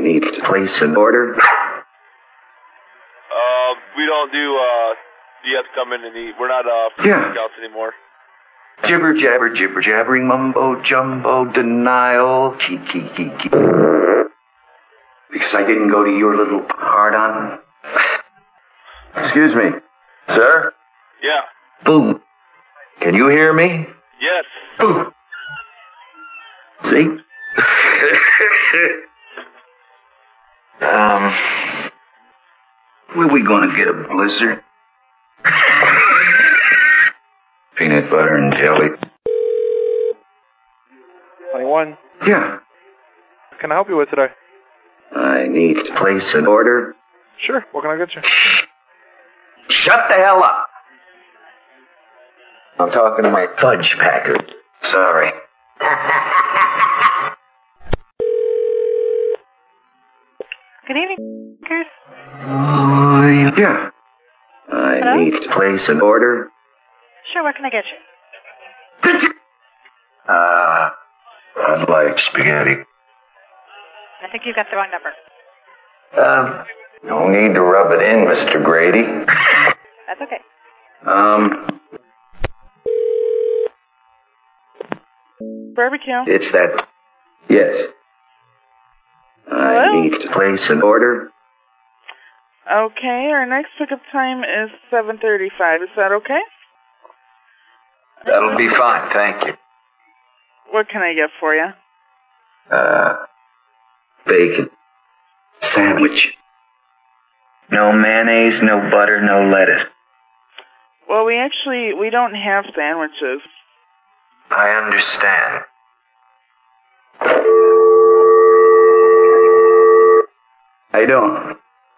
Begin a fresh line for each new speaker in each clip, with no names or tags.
need to place an order.
We don't do, you have to come in and eat. We're not, scouts anymore.
Jibber jabber, jibber jabbering, mumbo jumbo, denial, kiki. Because I didn't go to your little hard-on. Excuse me, sir?
Yeah.
Boo. Can you hear me?
Yes.
Boo. See? Where we gonna get a blizzard? Peanut butter and jelly.
21.
Yeah.
What can I help you with today?
I need to place an order.
Sure. What can I get you?
Shut the hell up! I'm talking to my fudge packer. Sorry.
Good evening, Chris.
Yeah. I need to place an order.
Sure, what can I get you?
I'd like spaghetti.
I think you got the wrong number.
No need to rub it in, Mr. Grady.
That's okay. Barbecue.
It's that. Yes. I need to place an order.
Okay, our next pickup time is 7:35. Is that okay?
That'll be fine, thank you.
What can I get for you?
Bacon. Sandwich. No mayonnaise, no butter, no lettuce.
Well, we don't have sandwiches.
I understand. I don't.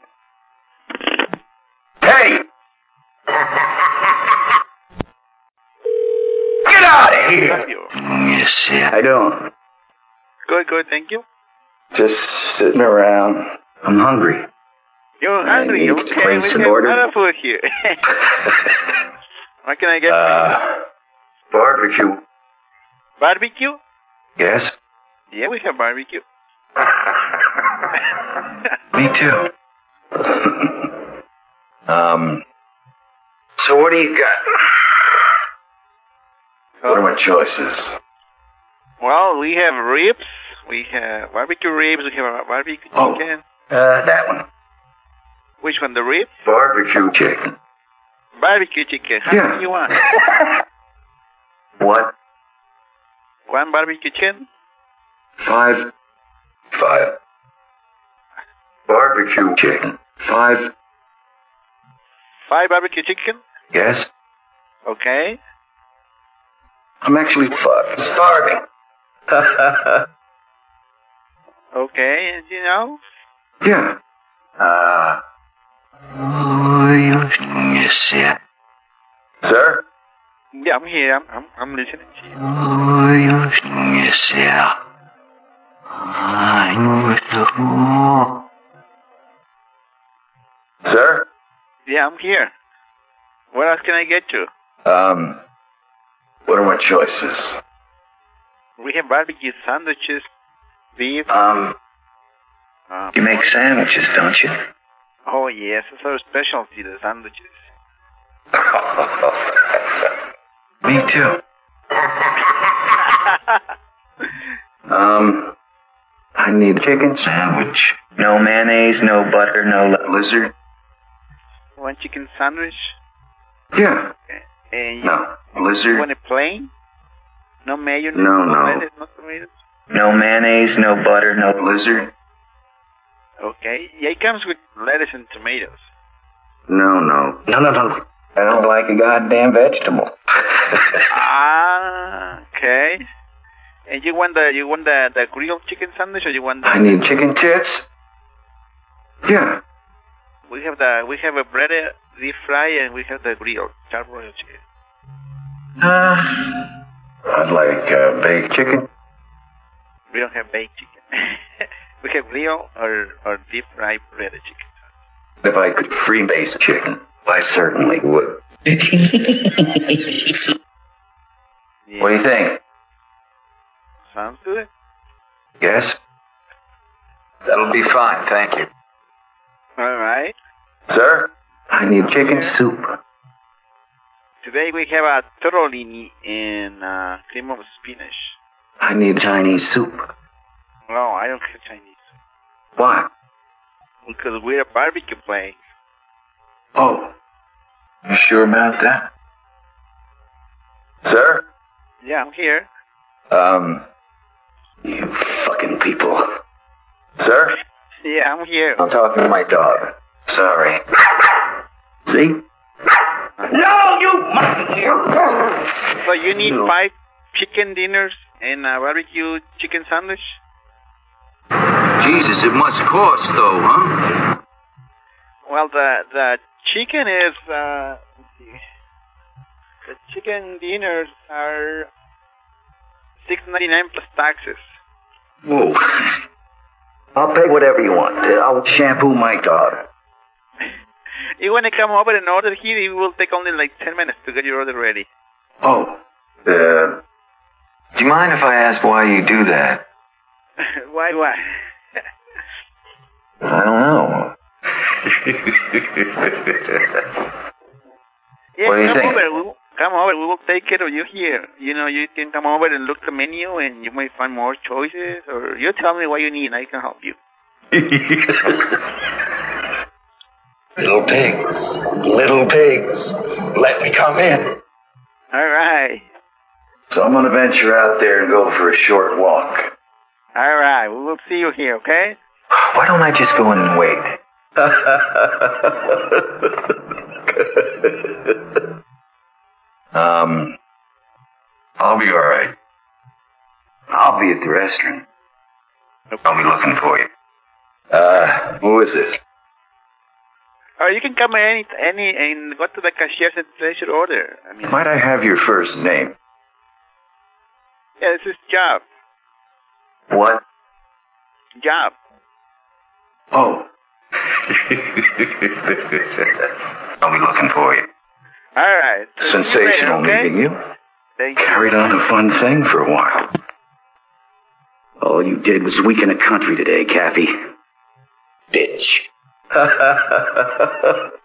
Hey! Get out of here! Yes, I don't.
Good, thank you.
Just sitting around. I'm hungry.
You're hungry,
need to
okay?
place
We
an
have
order.
a lot of food here. What can I get for you?
Barbecue.
Barbecue?
Yes?
Yeah, we have barbecue.
Me too. So what do you got? What are my choices?
Well, we have ribs. We have barbecue ribs. We have barbecue chicken.
That one.
Which one, the rib?
Barbecue chicken.
Barbecue chicken. How many you want?
What?
One barbecue chicken?
5. Barbecue chicken. 5.
5 barbecue chicken?
Yes?
Okay.
I'm actually fucking starving.
Okay, and you know?
Yeah. Yes, yeah. Sir?
Yeah, I'm here. I'm listening to you.
Yes, yeah. Sir?
Yeah, I'm here. What else can I get you?
What are my choices?
We have barbecue sandwiches, beef.
You make sandwiches, don't you?
Oh, yes, it's our specialty, the sandwiches.
Me too. I need a chicken sandwich. No mayonnaise, no butter, no lizard.
One chicken sandwich?
Yeah.
And
No. Lizard?
You want it plain? No mayonnaise?
No.
Lettuce, no tomatoes?
No mayonnaise, no butter, no lizard.
Okay. Yeah, it comes with lettuce and tomatoes.
No. I don't like a goddamn vegetable.
Okay. And you want the grilled chicken sandwich, or you want the...
I need chicken tits. Yeah.
We have a breaded deep fry, and we have the grilled charbroiled chicken.
I'd like baked chicken.
We don't have baked chicken. We have grilled or deep fried breaded chicken.
If I could freebase chicken, I certainly would.
Yeah.
What do you think?
Sounds good.
Yes? That'll be fine, thank you.
All right.
Sir? I need chicken soup.
Today we have a tortellini and cream of spinach.
I need Chinese soup.
No, I don't have Chinese.
Why?
Because we're a barbecue place.
Oh. You sure about that? Sir?
Yeah, I'm here.
You fucking people. Sir?
Yeah, I'm here.
I'm talking to my dog. Sorry. See? No, you mustn't.
So you need 5 chicken dinners and a barbecue chicken sandwich?
Jesus, it must cost, though, huh?
Well, the chicken is, let's see. The chicken dinners are $6.99 plus taxes.
Whoa. I'll pay whatever you want. I'll shampoo my dog.
You want to come over and order here? It will take only like 10 minutes to get your order ready.
Oh. Do you mind if I ask why you do that?
Why?
I don't know.
Yeah,
What do you think?
Come over, we will take care of you here. You know, you can come over and look at the menu and you might find more choices, or you tell me what you need and I can help you.
Little pigs, let me come in.
All right.
So I'm going to venture out there and go for a short walk.
All right, we will see you here, okay?
Why don't I just go in and wait? I'll be all right. I'll be at the restaurant. I'll be looking for you. Who is this?
Or you can come and go to the cashier and place your order. I mean,
Might I have your first name?
yeah, this is Job.
What?
Job.
Oh. I'll be looking for you.
All right.
Sensational meeting you.
Thank you.
Carried on a fun thing for a while. All you did was weaken a country today, Kathy. Bitch.